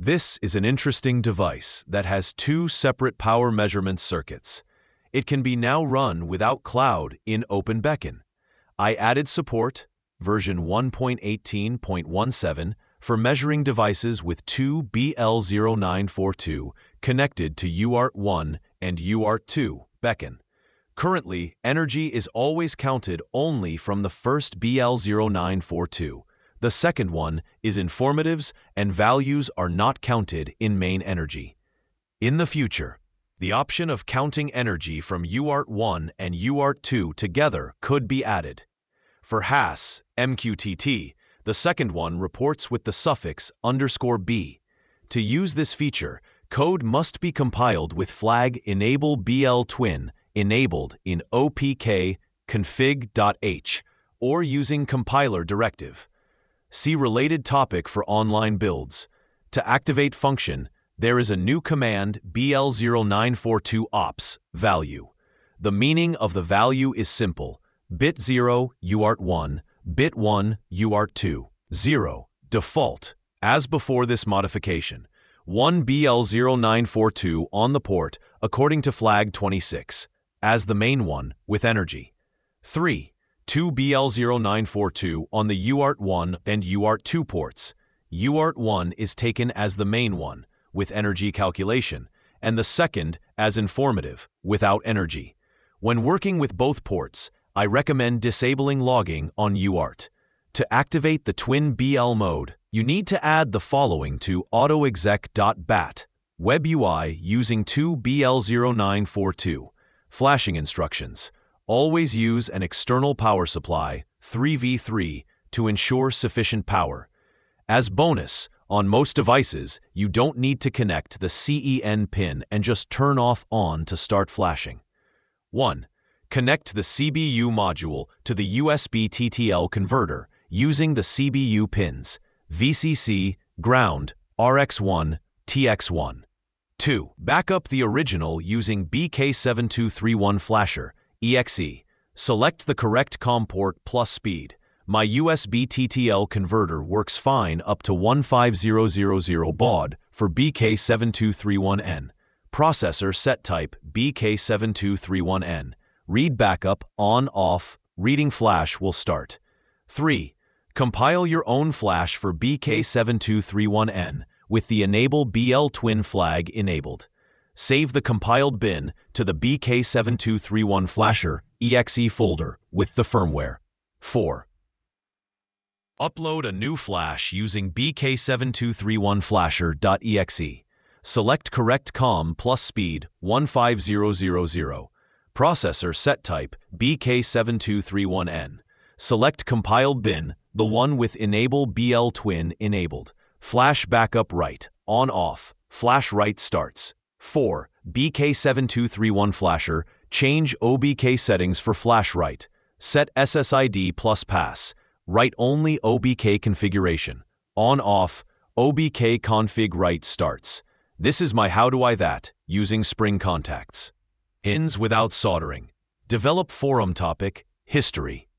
This is an interesting device that has two separate power measurement circuits. It can be now run without cloud in OpenBeacon. I added support, version 1.18.17, for measuring devices with two BL0942 connected to UART1 and UART2 beacon. Currently, energy is always counted only from the first BL0942. The second one is informatives, and values are not counted in main energy. In the future, the option of counting energy from UART1 and UART2 together could be added. For HAS MQTT, the second one reports with the suffix _B. To use this feature, code must be compiled with flag enable BL-twin enabled in opk config.h or using compiler directive. See related topic for online builds. To activate function, there is a new command BL0942 ops value. The meaning of the value is simple: bit 0 UART1, bit 1 UART2, 0 default. As before this modification, 1 BL0942 on the port according to flag 26 as the main one with energy. 3. 2 BL0942 on the UART1 and UART2 ports. UART1 is taken as the main one with energy calculation, and the second as informative without energy. When working with both ports, I recommend disabling logging on UART. To activate the twin BL mode, you need to add the following to autoexec.bat web UI using 2 BL0942. Flashing instructions. Always use an external power supply, 3v3, to ensure sufficient power. As bonus, on most devices, you don't need to connect the CEN pin and just turn off on to start flashing. 1. Connect the CBU module to the USB TTL converter using the CBU pins VCC, ground, RX1, TX1. 2. Back up the original using BK7231 flasher, EXE. Select the correct COM port plus speed. My USB TTL converter works fine up to 15000 baud for BK7231N. Processor set type BK7231N. Read backup on/off. Reading flash will start. 3. Compile your own flash for BK7231N with the Enable BL Twin flag enabled. Save the compiled bin to the BK7231 Flasher EXE folder with the firmware. 4. Upload a new flash using BK7231Flasher.exe. Select correct COM plus speed 15000. Processor set type BK7231N. Select compiled bin, the one with Enable BL Twin enabled. Flash backup write, on/off. Flash write starts. 4. BK7231 Flasher. Change OBK settings for flash write. Set SSID plus pass. Write only OBK configuration. On/off. OBK config write starts. This is my how do I that using Spring Contacts. Pins without soldering. Develop forum topic, history.